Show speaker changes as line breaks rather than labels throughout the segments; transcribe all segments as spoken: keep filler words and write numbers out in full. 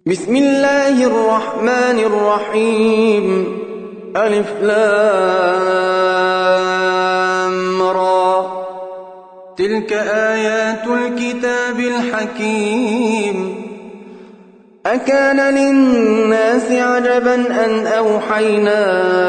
بسم الله الرحمن الرحيم. ألف لام را. تلك آيات الكتاب الحكيم. أكان للناس عجبا أن أوحينا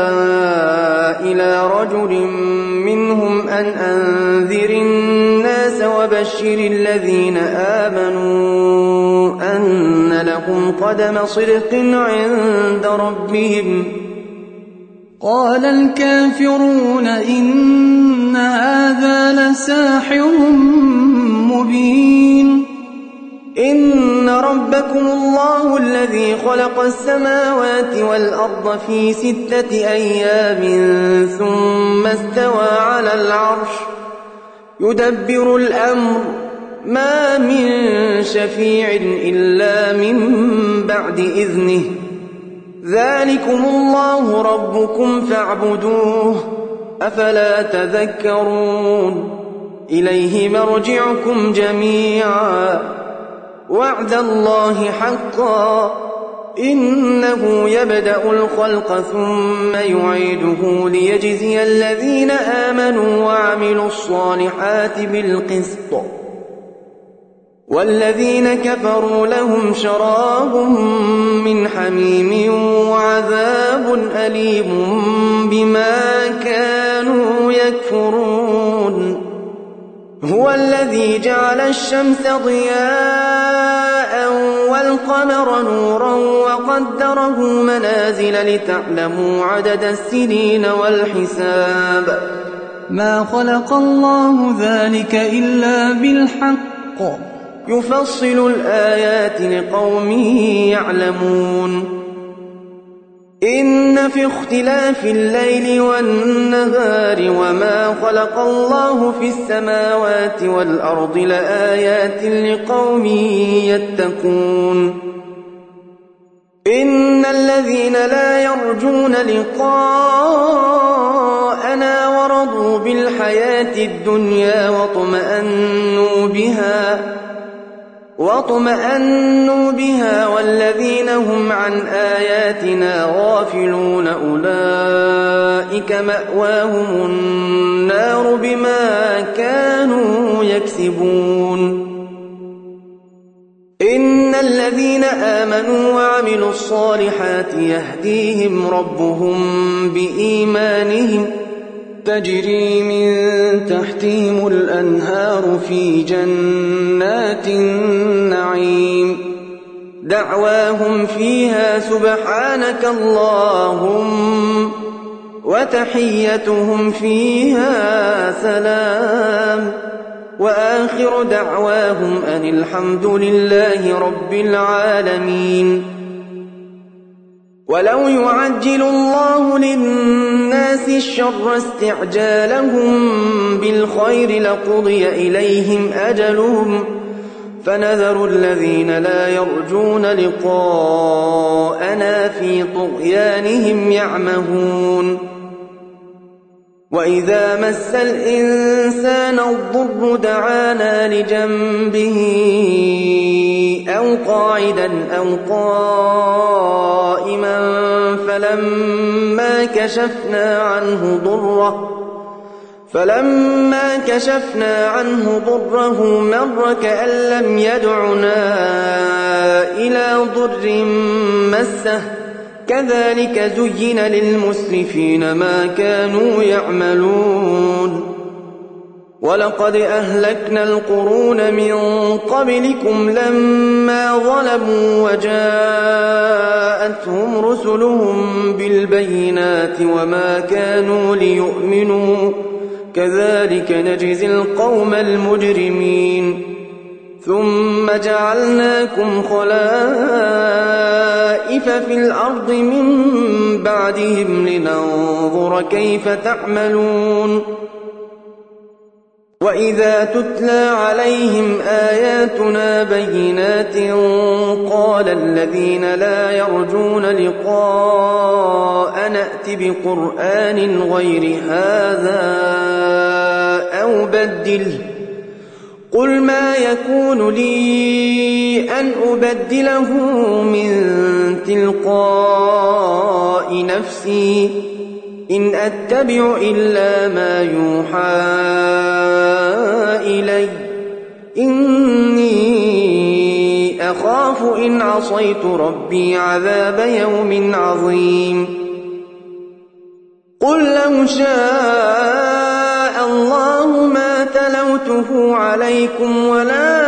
إلى رجل منهم أن أنذر الناس وبشر الذين آمنوا أن لهم قدم صدق عند ربهم.
قال الكافرون إن هذا لساحر مبين.
إن ربكم الله الذي خلق السماوات والأرض في ستة أيام ثم استوى على العرش يدبر الأمر ما من شفيع إلا من بعد إذنه. ذلكم الله ربكم فاعبدوه أفلا تذكرون. إليه مرجعكم جميعا وعد الله حقا إنه يبدأ الخلق ثم يعيده ليجزي الذين آمنوا وعملوا الصالحات بالقسط والذين كفروا لهم شراب من حميم وعذاب أليم بما كانوا يكفرون. هو الذي جعل الشمس ضياء والقمر نورا وقدره منازل لتعلموا عدد السنين والحساب.
ما خلق الله ذلك إلا بالحق
يفصل الآيات لقوم يعلمون. إن في اختلاف الليل والنهار وما خلق الله في السماوات والأرض لآيات لقوم يتقون. إن الذين لا يرجون لقاءنا ورضوا بالحياة الدنيا واطمأنوا بها واطمأنوا بها والذين هم عن آياتنا غافلون أولئك مأواهم النار بما كانوا يكسبون. إن الذين آمنوا وعملوا الصالحات يهديهم ربهم بإيمانهم تجري من تحتهم الأنهار في جنات النعيم دعواهم فيها سبحانك اللهم وتحيتهم فيها سلام وآخر دعواهم أن الحمد لله رب العالمين. ولو يعجل الله للناس الشر استعجالهم بالخير لقضي إليهم أجلهم فنذر الذين لا يرجون لقاءنا في طغيانهم يعمهون. وإذا مس الإنسان الضر دعانا لجنبه أو قاعدا أو قائما فلما كشفنا عنه ضره فلما كشفنا عنه ضره مر كأن لم يدعنا إلى ضر مسه كذلك زين للمسرفين ما كانوا يعملون. ولقد أهلكنا القرون من قبلكم لما ظلموا وجاءتهم رسلهم بالبينات وما كانوا ليؤمنوا كذلك نجزي القوم المجرمين. ثم جعلناكم خلائف في الأرض من بعدهم لننظر كيف تعملون. وإذا تتلى عليهم آياتنا بينات قال الذين لا يرجون لقاء نأت بقرآن غير هذا أو بدله قل ما يكون لي أن أبدله من تلقاء نفسي إن أتبع إلا ما يوحى إلي إني أخاف إن عصيت ربي عذاب يوم عظيم قل لو شاء الله ما تلوته عليكم ولا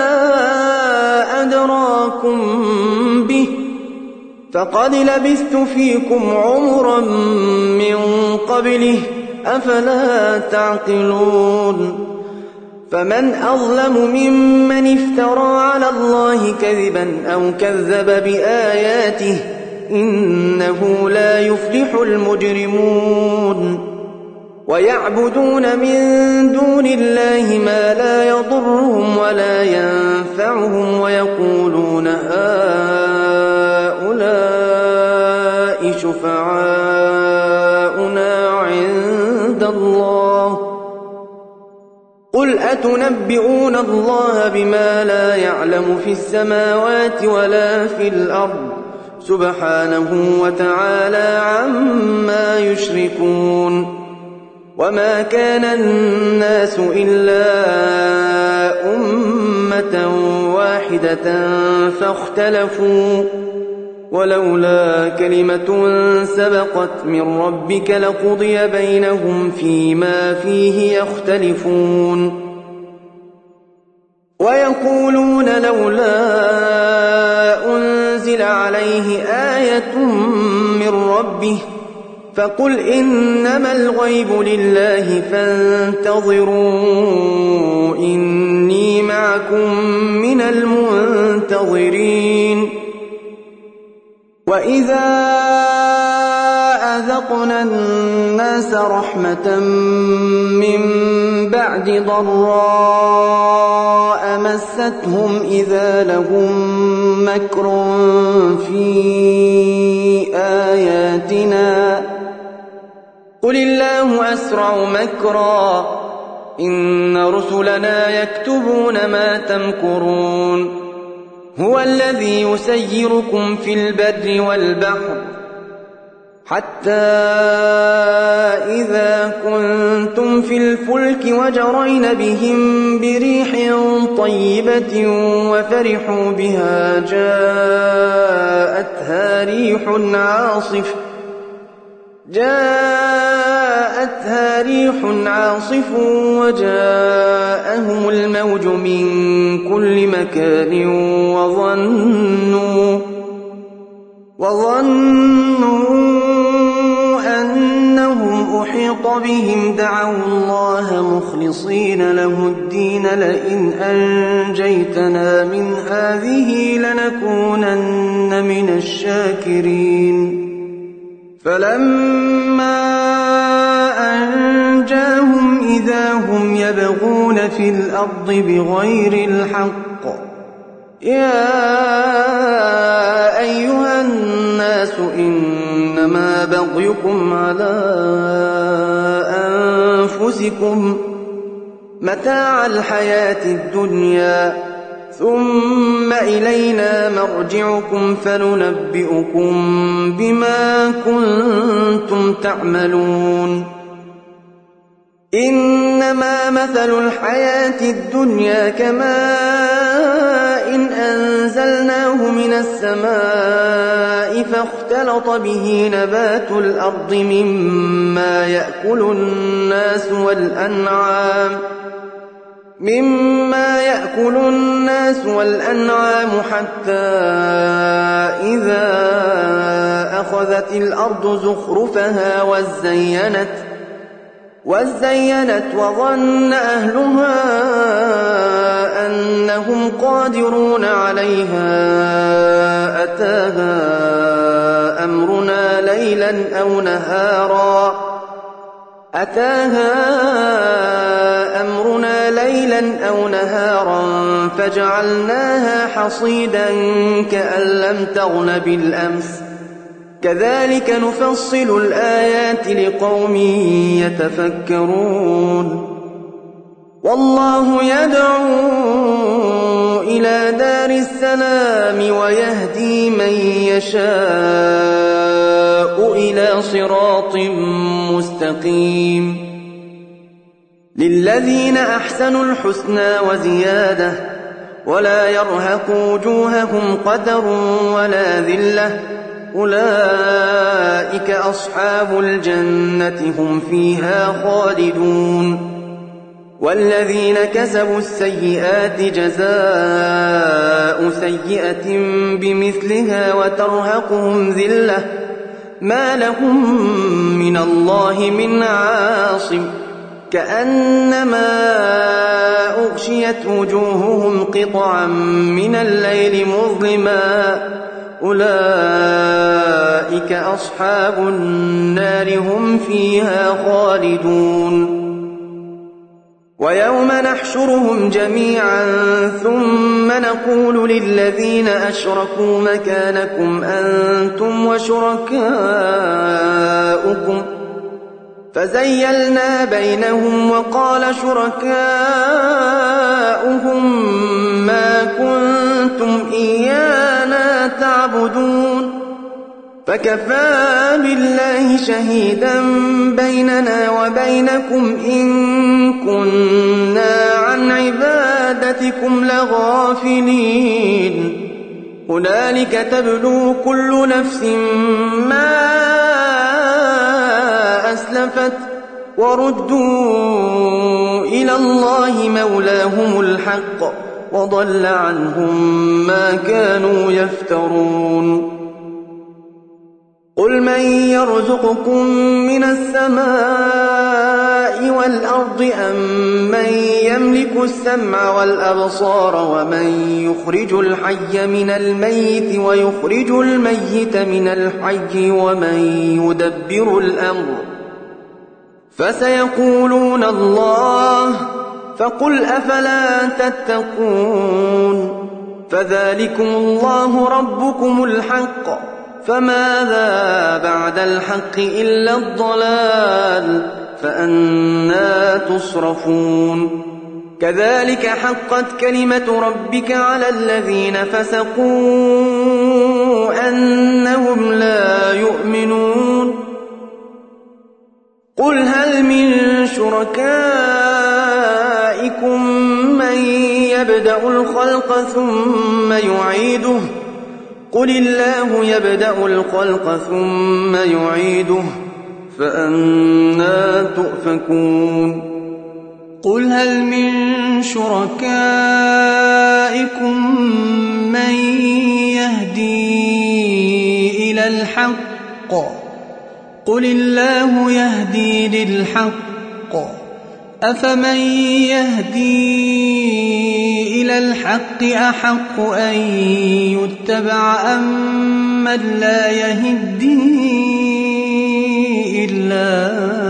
أدراكم به فقد لبثت فيكم عمرا من قبله أفلا تعقلون فمن أظلم ممن افترى على الله كذبا أو كذب بآياته إنه لا يفلح المجرمون ويعبدون من دون الله ما لا يضرهم ولا ينفعهم ويقولون هؤلاء شفعاؤنا عند الله قل أتنبئون الله بما لا يعلم في السماوات ولا في الأرض سبحانه وتعالى عما يشركون وما كان الناس إلا أمة واحدة فاختلفوا ولولا كلمة سبقت من ربك لقضي بينهم فيما فيه يختلفون ويقولون لولا أنزل عليه آية من ربه فقل إنما الغيب لله فانتظروا إني معكم من المنتظرين وإذا أذقنا الناس رحمة من بعد ضراء مستهم إذا لهم مكر في آياتنا قل الله أسرع مكرا إن رسلنا يكتبون ما تمكرون هو الذي يسيركم في البر والبحر حتى إذا كنتم في الفلك وجرين بهم بريح طيبة وفرحوا بها جاءتها ريح عاصف جاءتها ريح عاصف وجاءهم الموج من كل مكان وظنوا وظنوا أنهم أحيط بهم دعوا الله مخلصين له الدين لئن أنجيتنا من هذه لنكونن من الشاكرين فلما أنجاهم إذا هم يبغون في الأرض بغير الحق يا أيها الناس إنما بغيكم على أنفسكم متاع الحياة الدنيا ثم إلينا مرجعكم فننبئكم بما كنتم تعملون إنما مثل الحياة الدنيا كماء إن أنزلناه من السماء فاختلط به نبات الأرض مما يأكل الناس والأنعام مما يأكل الناس والأنعام حتى إذا أخذت الأرض زخرفها وزينت وزينت وظن أهلها أنهم قادرون عليها أتاها أمرنا ليلا أو نهارا أتاها أمرنا ليلا أو نهارا فجعلناها حصيدا كأن لم تغن بالأمس كذلك نفصل الآيات لقوم يتفكرون والله يدعو إلى دار السلام ويهدي من يشاء إلى صراط مستقيم للذين أحسنوا الحسنى وزيادة ولا يرهق وجوههم قتر ولا ذلة أولئك أصحاب الجنة هم فيها خالدون والذين كسبوا السيئات جزاء سيئة بمثلها وترهقهم ذلة ما لهم من الله من عاصم كأنما أغشيت وجوههم قطعا من الليل مظلما أولئك أصحاب النار هم فيها خالدون ويوم نحشرهم جميعا ثم نقول للذين أشركوا مكانكم أنتم وشركاؤكم فزيلنا بينهم وقال شركاؤهم ما كنتم إيانا تعبدون فكفى بالله شهيدا بيننا وبينكم إن كنا عن عبادتكم لغافلين هنالك تبلو كل نفس ما أسلفت وردوا إلى الله مولاهم الحق وضل عنهم ما كانوا يفترون قل من يرزقكم من السماء والأرض أم من يملك السمع والأبصار ومن يخرج الحي من الميت ويخرج الميت من الحي ومن يدبر الأمر فسيقولون الله فقل أفلا تتقون فذلكم الله ربكم الحق فماذا بعد الحق إلا الضلال فأنى تصرفون كذلك حقت كلمة ربك على الذين فسقوا أنهم لا يؤمنون قل هل من شركائكم من يبدأ الخلق ثم يعيده قل الله يبدأ الخلق ثم يعيده فأنى تؤفكون
قل هل من شركائكم من يهدي إلى الحق قل الله يهدي للحق أفمن يهدي إلى الحق أحق أن يتبع أم من لا يهدي إلا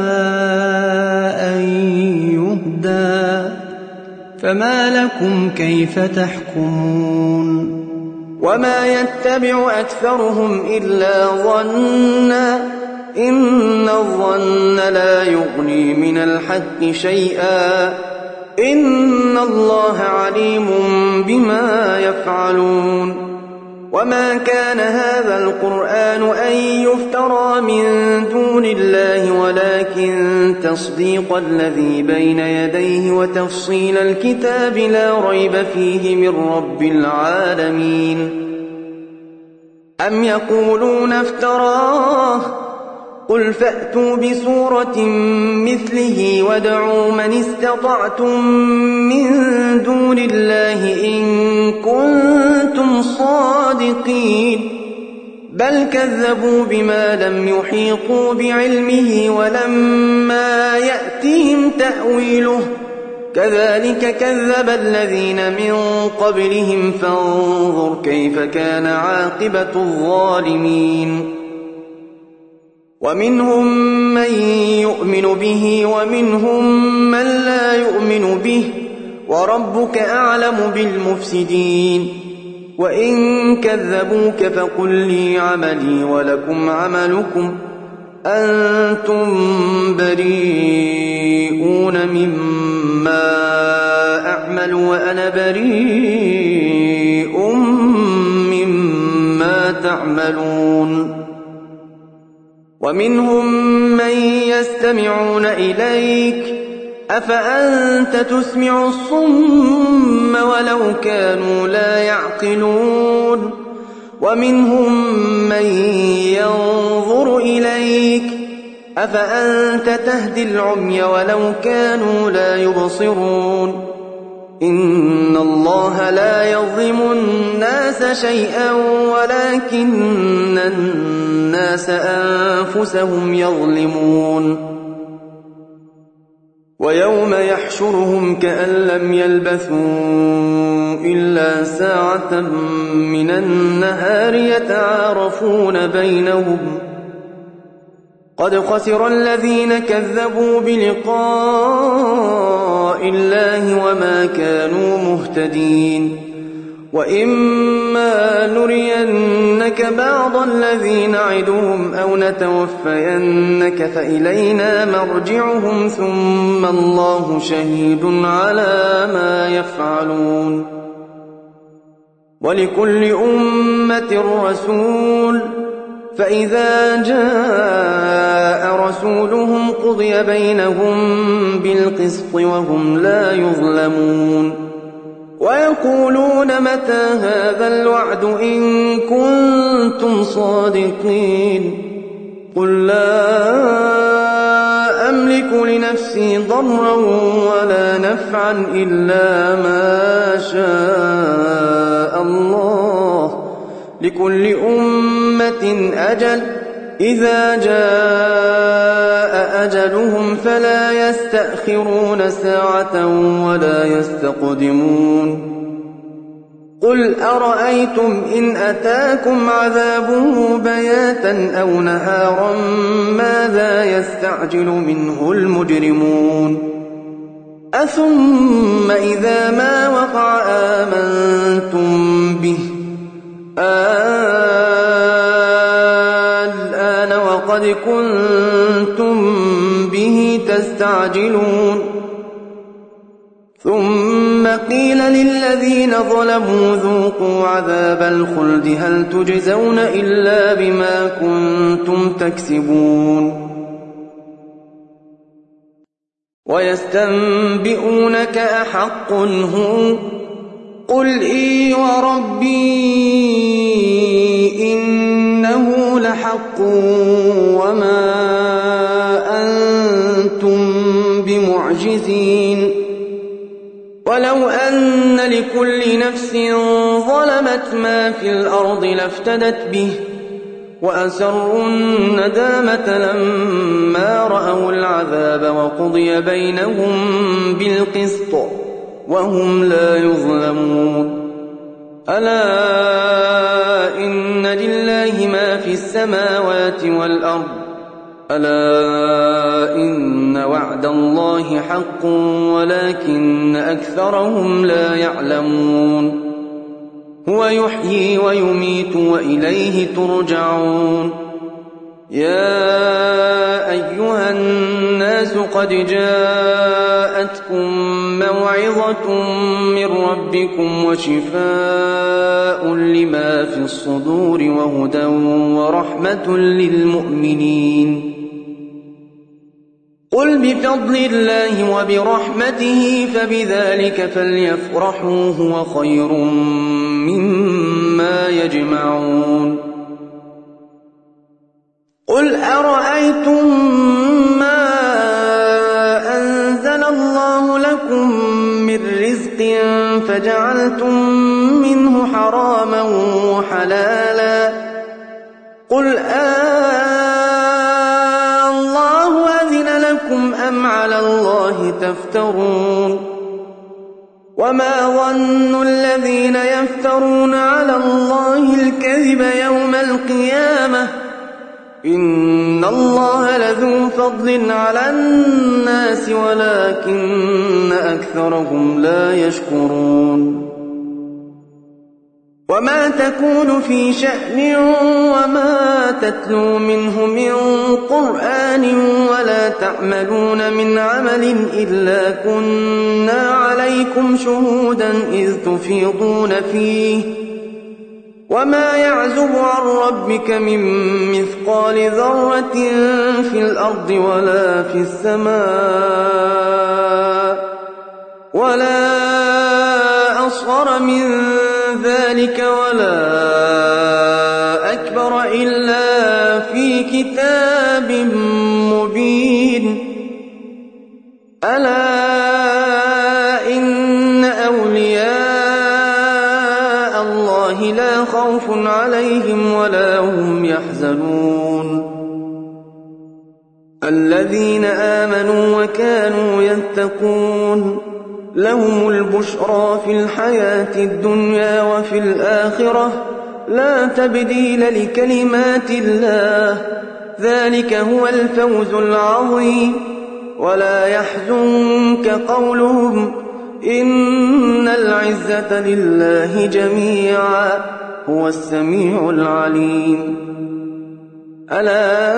أن يهدى فما لكم كيف تحكمون
وما يتبع أكثرهم إلا ظنا إن الظن لا يغني من الحق شيئا إن الله عليم بما يفعلون وما كان هذا القرآن أن يفترى من دون الله ولكن تصديق الذي بين يديه وتفصيل الكتاب لا ريب فيه من رب العالمين أم يقولون افتراه قل فأتوا بسورة مثله وادعوا من استطعتم من دون الله إن كنتم صادقين بل كذبوا بما لم يحيطوا بعلمه ولما يأتهم تأويله كذلك كذب الذين من قبلهم فانظر كيف كان عاقبة الظالمين ومنهم من يؤمن به ومنهم من لا يؤمن به وربك أعلم بالمفسدين وإن كذبوك فقل لي عملي ولكم عملكم أنتم بريئون مما أعمل وأنا بريء مما تعملون ومنهم من يستمعون إليك أفأنت تسمع الصم ولو كانوا لا يعقلون ومنهم من ينظر إليك أفأنت تهدي العمي ولو كانوا لا يبصرون إن الله لا يظلم الناس شيئا ولكن الناس أنفسهم يظلمون ويوم يحشرهم كأن لم يلبثوا إلا ساعة من النهار يتعارفون بينهم قد خسر الذين كذبوا بلقاء الله وما كانوا مهتدين وإما نرينك بعض الذي نعدهم أو نتوفينك فإلينا مرجعهم ثم الله شهيد على ما يفعلون ولكل أمة رسول فإذا جاء رسولهم قضي بينهم بالقسط وهم لا يظلمون ويقولون متى هذا الوعد إن كنتم صادقين قل لا أملك لنفسي ضرا ولا نفعا إلا ما شاء الله لكل أمة أجل إذا جاء أجلهم فلا يستأخرون ساعة ولا يستقدمون قل أرأيتم إن أتاكم عذابه بياتا أو نهارا ماذا يستعجل منه المجرمون أثم إذا ما وقع آمنتم به الآن وقد كنتم به تستعجلون ثم قيل للذين ظلموا ذوقوا عذاب الخلد هل تجزون إلا بما كنتم تكسبون ويستنبئونك أحق هو قل إي وربي إنه لحق وما أنتم بمعجزين ولو أن لكل نفس ظلمت ما في الأرض لافتدت به وأسروا الندامة لما رأوا العذاب وقضي بينهم بالقسط وهم لا يظلمون ألا إن لله ما في السماوات والأرض ألا إن وعد الله حق ولكن أكثرهم لا يعلمون هو يحيي ويميت وإليه ترجعون يا أيها الناس قد جاءتكم موعظة من ربكم وشفاء لما في الصدور وهدى ورحمة للمؤمنين قل بفضل الله وبرحمته فبذلك فليفرحوا هو خير مما يجمعون قل أرأيتم ما أنزل الله لكم من رزق فجعلتم منه حراما وحلالا قل آه الله أذن لكم أم على الله تفترون وما ظن الذين يفترون على الله الكذب يوم القيامة إن الله لذو فضل على الناس ولكن أكثرهم لا يشكرون
وما تكون في شأن وما تتلو منه من قرآن ولا تعملون من عمل إلا كنا عليكم شهودا إذ تفيضون فيه وما يعزب عن ربك من مثقال ذرة في الأرض ولا في السماء ولا أصغر من ذلك ولا أكبر إلا في كتاب مبين ألا إن أولياء الله لا خوف عليهم ولا هم يحزنون الذين آمنوا وكانوا يتقون لهم البشرى في الحياة الدنيا وفي الآخرة لا تبديل لكلمات الله ذلك هو الفوز العظيم ولا يحزنك قولهم إن العزة لله جميعا هو السميع العليم ألا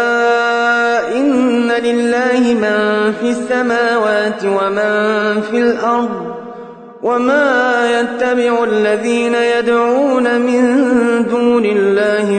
إن لله من في السماوات ومن في الأرض وما يتبع الذين يدعون من دون الله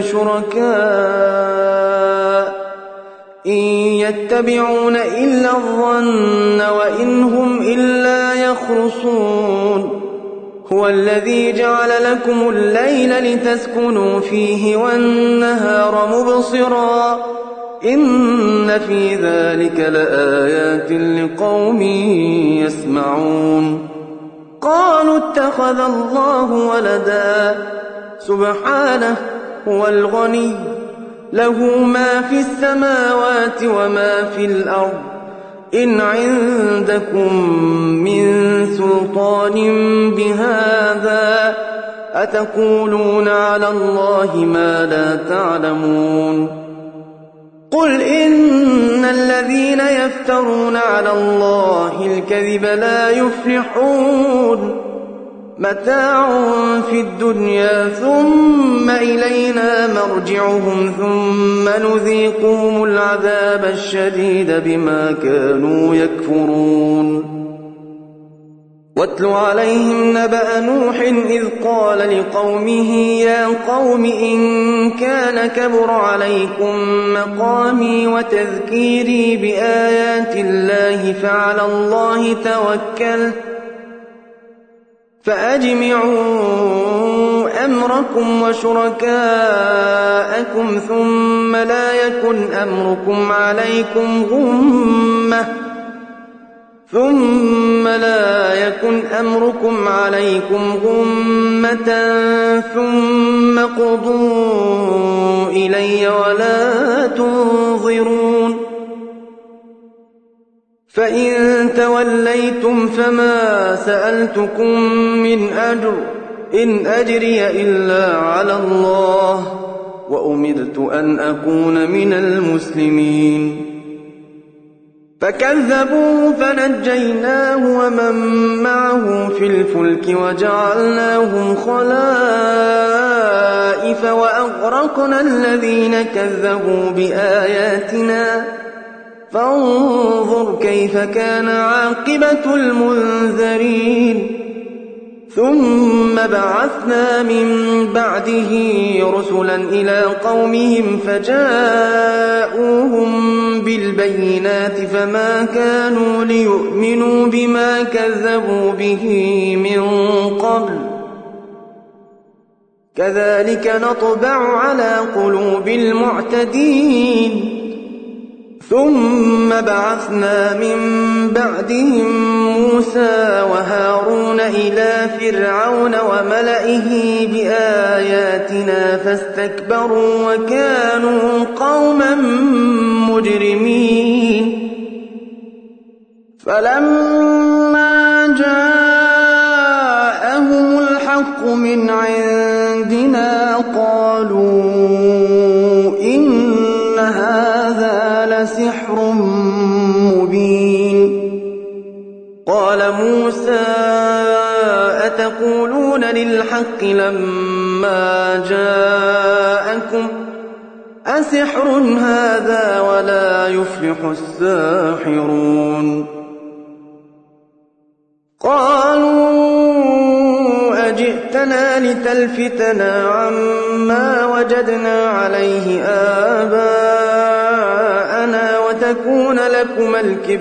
شركاء إن يتبعون إلا الظن وإن هم إلا يخرصون هو الذي جعل لكم الليل لتسكنوا فيه والنهار مبصرا إن في ذلك لآيات لقوم يسمعون قالوا اتخذ الله ولدا سبحانه هو الغني له ما في السماوات وما في الأرض إن عندكم من سلطان بهذا أتقولون على الله ما لا تعلمون قل إن الذين يفترون على الله الكذب لا يفلحون متاع في الدنيا ثم إلينا مرجعهم ثم نذيقهم العذاب الشديد بما كانوا يكفرون واتل عليهم نبأ نوح إذ قال لقومه يا قوم إن كان كبر عليكم مقامي وتذكيري بآيات الله فعلى الله توكلت فأجمعوا أمركم وشركاءكم ثم لا يكن أمركم عليكم غمة ثم لا يكن أمركم عليكم غمة ثم قضوا إلي ولا تنظرون فإن توليتم فما سألتكم من أجر إن أجري إلا على الله وأمرت أن أكون من المسلمين فكذبوا فنجيناه ومن معه في الفلك وجعلناهم خلائف وأغرقنا الذين كذبوا بآياتنا فانظر كيف كان عاقبة المنذرين ثم بعثنا من بعده رسلا إلى قومهم فجاءوهم بالبينات فما كانوا ليؤمنوا بما كذبوا به من قبل كذلك نطبع على قلوب المعتدين ثم بعثنا من بعدهم موسى وهارون إلى فرعون وملئه بآياتنا فاستكبروا وكانوا قوما مجرمين فلما جاءهم الحق من عندنا قالوا إن هذا لسحر مبين قال موسى أتقولون للحق لما جاءكم أسحر هذا ولا يفلح الساحرون قالوا أجئتنا لتلفتنا عما وجدنا عليه آباءنا وتكون لكما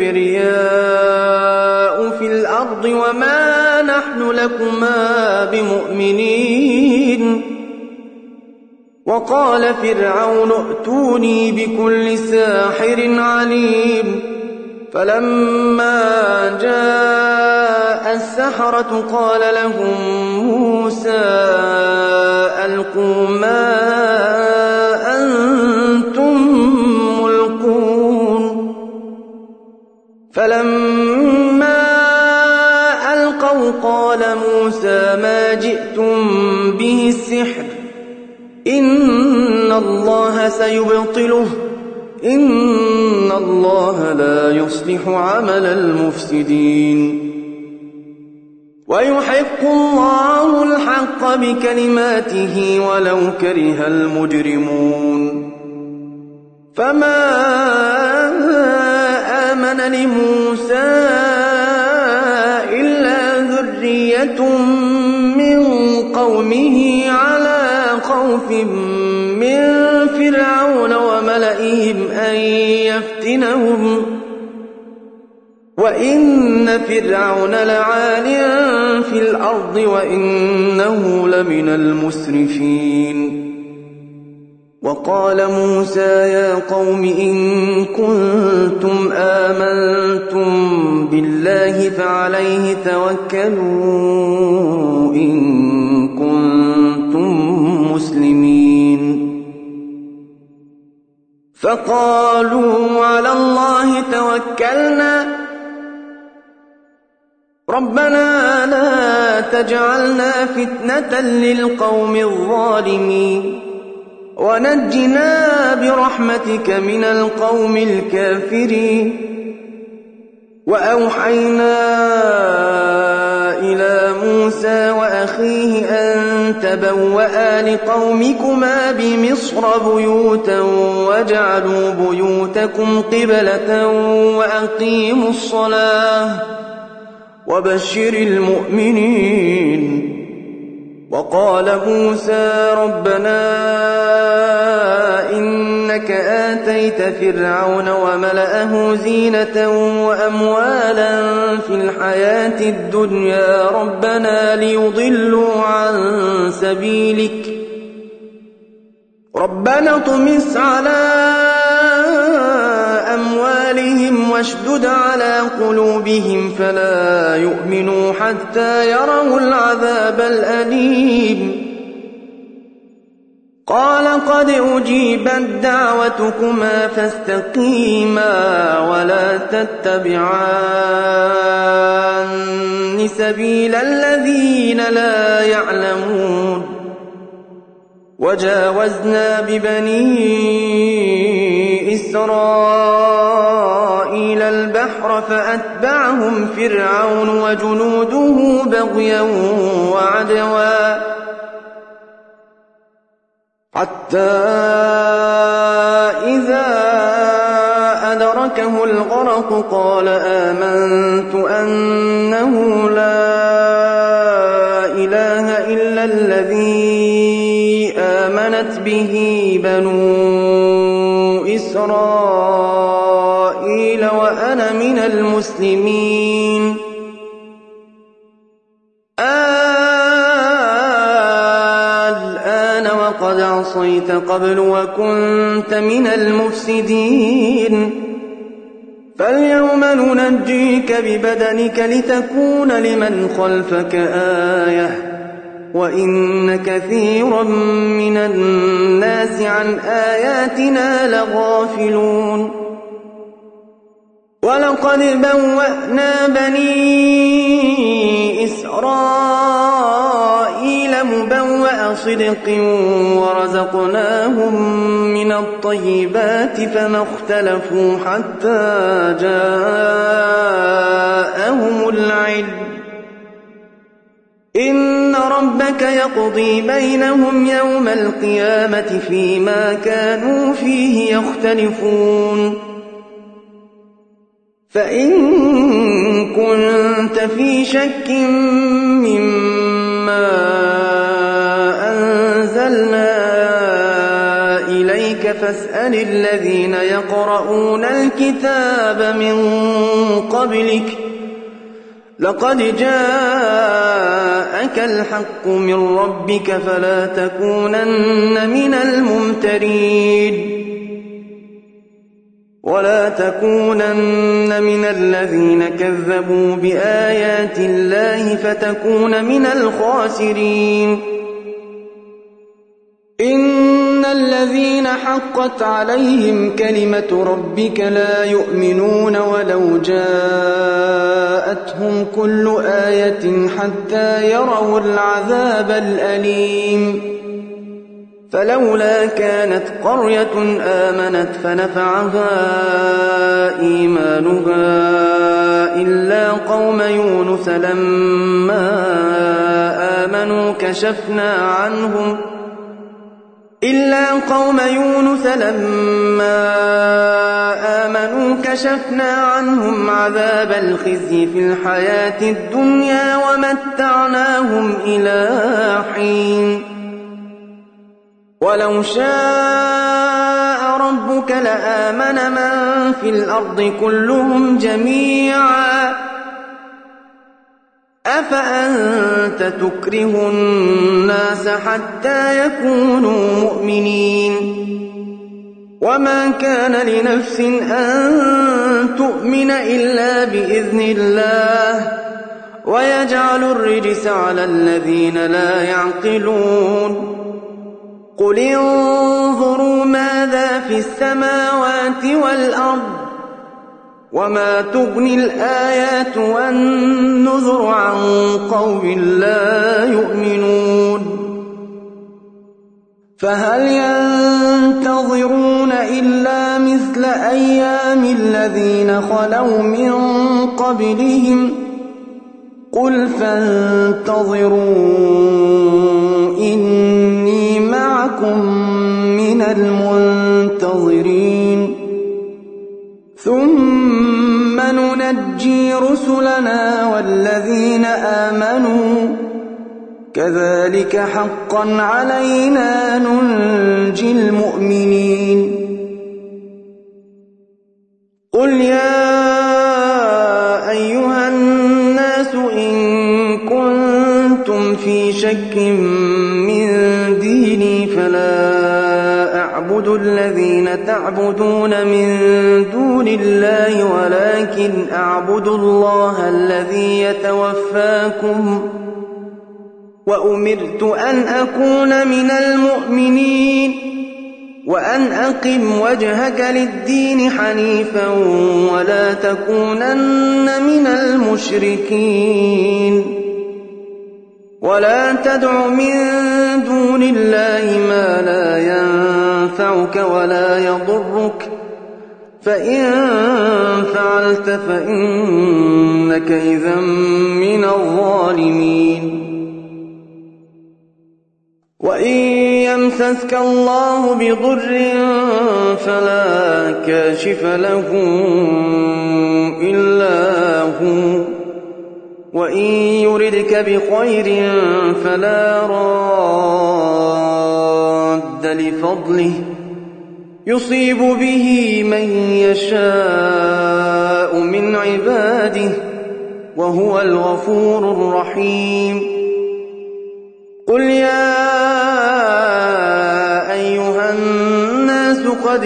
الكبرياء في الأرض وما نحن لكما بمؤمنين وقال فرعون ائتوني بكل ساحر عليم فلما جاء السحرة قال لهم موسى ألقوا ما أنتم ملقون فلما ألقوا قال موسى ما جئتم به السحر إن الله سيبطله إن الله لا يصلح عمل المفسدين ويحق الله الحق بكلماته ولو كره المجرمون فما آمن لموسى إلا ذرية من قومه على خوف من فرعون وملئهم أن يفتنهم وإن فرعون لعال في الأرض وإنه لمن المسرفين وقال موسى يا قوم إن كنتم آمنتم بالله فعليه توكلوا إن كنتم مسلمين فقالوا على الله توكلنا ربنا لا تجعلنا فتنة للقوم الظالمين ونجنا برحمتك من القوم الكافرين وأوحينا إلى موسى وأخيه أن تبوأ لقومكما بمصر بيوتا واجعلوا بيوتكم قبلة وأقيموا الصلاة وبشر المؤمنين وقال موسى ربنا إنك آتيت فرعون وملأه زينة وأموالا في الحياة الدنيا ربنا ليضلوا عن سبيلك ربنا اطمس على أموالهم واشدد على قلوبهم فلا يؤمنوا حتى يروا العذاب الأليم قال قد أجيبت دعوتكما فاستقيما ولا تتبعان سبيل الذين لا يعلمون وجاوزنا ببني إسرائيل البحر فأتبعهم فرعون وجنوده بغيا وعدوا حتى إذا أدركه الغرق قال آمنت أنه لا إله إلا الذي آمنت به بنو إسرائيل وأنا من المسلمين الآن وقد عصيت قبل وكنت من المفسدين فاليوم ننجيك ببدنك لتكون لمن خلفك آية وإن كثيرا من الناس عن آياتنا لغافلون ولقد بوأنا بني إسرائيل مبوأ صدق ورزقناهم من الطيبات فما اختلفوا حتى جاءهم العلم إن ربك يقضي بينهم يوم القيامة فيما كانوا فيه يختلفون فإن كنت في شك مما أنزلنا إليك فاسأل الذين يقرؤون الكتاب من قبلك لقد جاءك الحق من ربك فلا تكونن من الممترين ولا تكونن من الذين كذبوا بآيات الله فتكون من الخاسرين إن الذين حقت عليهم كلمة ربك لا يؤمنون ولو جاءتهم كل آية حتى يروا العذاب الأليم فلولا كانت قرية آمنت فنفعها إيمانها إلا قوم يونس لما آمنوا كشفنا عنهم إلا قوم يونس لما آمنوا كشفنا عنهم عذاب الخزي في الحياة الدنيا ومتعناهم إلى حين ولو شاء ربك لآمن من في الأرض كلهم جميعا أفأنت تكره الناس حتى يكونوا مؤمنين وما كان لنفس أن تؤمن إلا بإذن الله ويجعل الرجس على الذين لا يعقلون قل انظروا ماذا في السماوات والأرض وما تغني الآيات والنذر عن قوم لا يؤمنون فهل ينتظرون إلا مثل أيام الذين خلوا من قبلهم قل فانتظروا إني معكم من المنتظرين ثم ننجي رسلنا والذين آمنوا كذلك حقا علينا ننجي المؤمنين قل يا أيها الناس إن كنتم في شك من ديني فلا أعبد الذين تعبدون من دون الله ولكن أعبد الله الذي يتوفاكم وأمرت أن أكون من المؤمنين وأن أقم وجهك للدين حنيفا ولا تكونن من المشركين ولا تدع من دون الله ما لا ينفعك ولا يضرك فإن فعلت فإنك إذا من الظالمين وإن يمسسك الله بضر فلا كاشف له إلا هو وإن يردك بخير فلا راد لفضله يصيب به من يشاء من عباده وهو الغفور الرحيم قل يا أيها الناس قد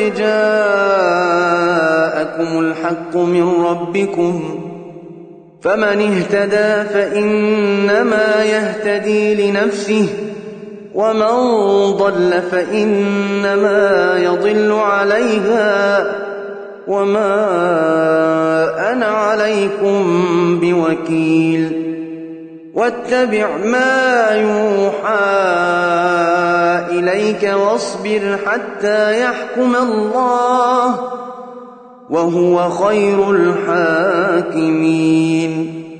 جاءكم الحق من ربكم فمن اهتدى فإنما يهتدي لنفسه ومن ضل فإنما يضل عليها وما أنا عليكم بوكيل واتبع ما يوحى إليك واصبر حتى يحكم الله وهو خير الحاكمين